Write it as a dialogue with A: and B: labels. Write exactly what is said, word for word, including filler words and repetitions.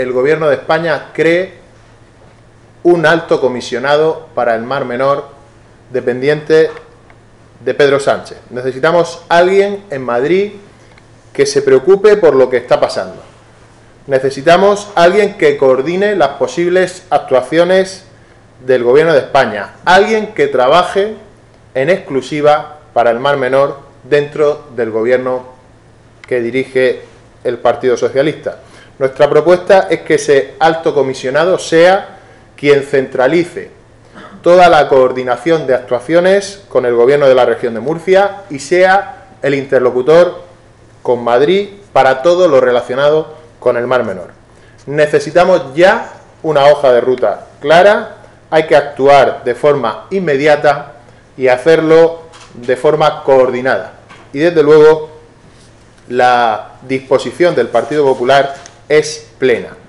A: el Gobierno de España cree un alto comisionado para el Mar Menor dependiente de Pedro Sánchez. Necesitamos alguien en Madrid que se preocupe por lo que está pasando. Necesitamos alguien que coordine las posibles actuaciones del Gobierno de España. Alguien que trabaje en exclusiva para el Mar Menor dentro del Gobierno que dirige el Partido Socialista. Nuestra propuesta es que ese alto comisionado sea quien centralice toda la coordinación de actuaciones con el Gobierno de la región de Murcia y sea el interlocutor con Madrid para todo lo relacionado con el Mar Menor. Necesitamos ya una hoja de ruta clara, hay que actuar de forma inmediata y hacerlo de forma coordinada. Y desde luego la disposición del Partido Popular es plena.